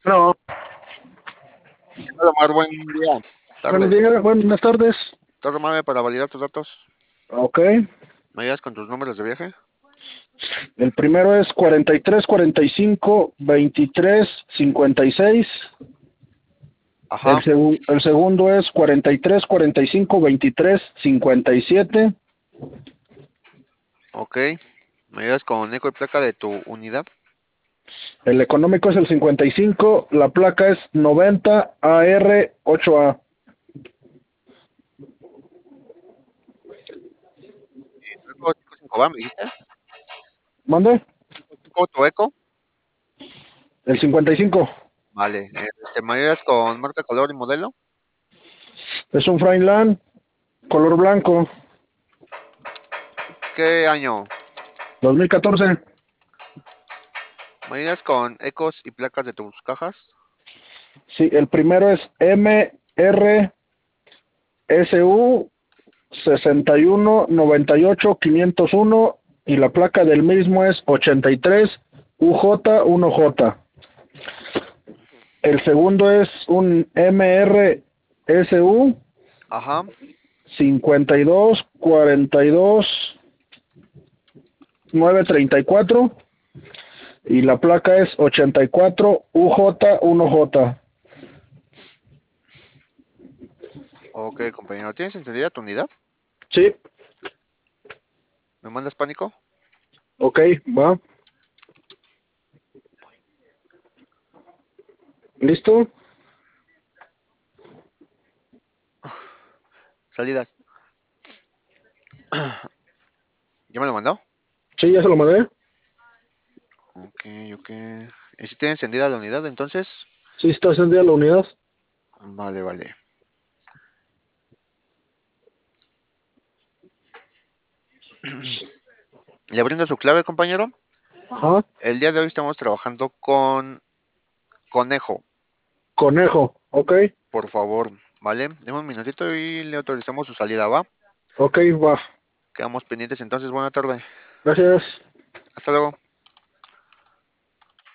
No, Hola, Omar, buen día. buenos Tarde. días, buenas tardes. Torre Mame para validar tus datos. Ok, ¿Me ayudas con tus números de viaje? el primero es 43, 45, 23, 56. Ajá, El segundo es 43, 45, 23, 57. ok. ¿Me ayudas con eco y placa de tu unidad? El económico es el 55, la placa es 90 AR8A. 5 va, ¿me dijiste? ¿Mande? 5 tu eco. El 55. Vale. ¿Me ayudas con marca, color y modelo? Es un Freiland color blanco, ¿Qué año? 2014. ¿Me ayudas con ecos y placas de tus cajas? Sí, el primero es MRSU 61 98 501 y la placa del mismo es 83 UJ1J. El segundo es un MRSU Ajá, 52 42 934 y la placa es 84 UJ1J. ok, compañero. ¿Tienes encendida tu unidad? Sí, ¿Me mandas pánico? ok, va. ¿Listo? Salidas. ¿Ya me lo mandó? Sí, ya se lo mandé. Ok, ok. ¿Y si tiene encendida la unidad entonces? Sí, está encendida la unidad. Vale, vale. ¿Le brindo su clave, compañero? Ajá, El día de hoy estamos trabajando con Conejo, conejo. Ok, por favor, ¿vale? Deme un minutito y le autorizamos su salida, ¿va? ok, va. Quedamos pendientes entonces, buena tarde. Gracias. Hasta luego.